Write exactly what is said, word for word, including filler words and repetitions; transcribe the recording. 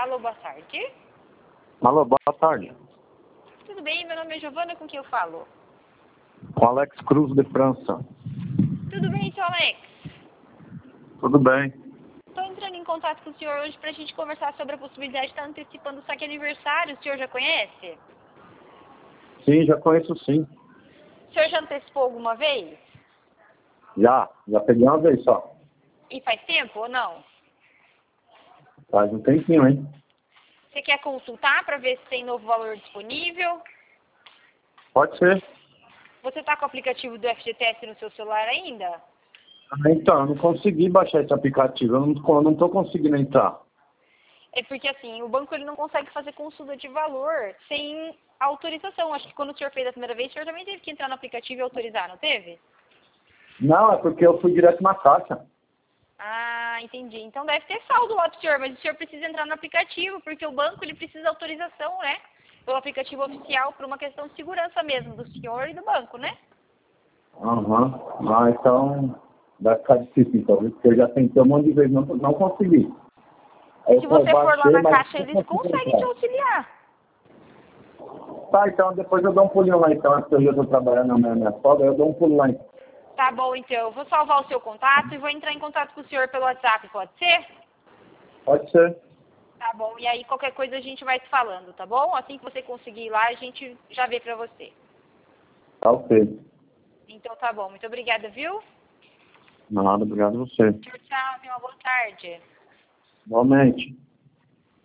Alô, boa tarde. Alô, boa tarde. Tudo bem? Meu nome é Giovana, com quem eu falo? Com Alex Cruz de França. Tudo bem, seu Alex? Tudo bem. Estou entrando em contato com o senhor hoje para a gente conversar sobre a possibilidade de estar antecipando o saque aniversário. O senhor já conhece? Sim, já conheço sim. O senhor já antecipou alguma vez? Já, já peguei uma vez só. E faz tempo ou não? Faz um tempinho, hein? Você quer consultar para ver se tem novo valor disponível? Pode ser. Você está com o aplicativo do F G T S no seu celular ainda? Ah, então, eu não consegui baixar esse aplicativo. Eu não, eu não tô conseguindo entrar. É porque assim, o banco ele não consegue fazer consulta de valor sem autorização. Acho que quando o senhor fez a primeira vez, o senhor também teve que entrar no aplicativo e autorizar, não teve? Não, é porque eu fui direto na caixa. Ah, entendi. Então deve ter saldo lá pro senhor, mas o senhor precisa entrar no aplicativo, porque o banco ele precisa de autorização, né? Pelo aplicativo oficial, por uma questão de segurança mesmo, do senhor e do banco, né? Aham. Ah, então vai ficar difícil, então, viu? Porque eu já tentei um monte de vezes, não, não consegui. Aí Se eu só você for lá baixei, na mas caixa, não eles consegui conseguem te entrar. auxiliar. Tá, então depois eu dou um pulinho lá, então. Antes que eu já tô trabalhando na minha, minha sogra, eu dou um pulo lá, então. Tá bom, então. Eu vou salvar o seu contato e vou entrar em contato com o senhor pelo WhatsApp, pode ser? Pode ser. Tá bom. E aí, qualquer coisa a gente vai se falando, tá bom? Assim que você conseguir ir lá, a gente já vê pra você. Tá ok. Então tá bom. Muito obrigada, viu? Nada, obrigado a você. Tchau, tchau. Tenha uma boa tarde. Igualmente.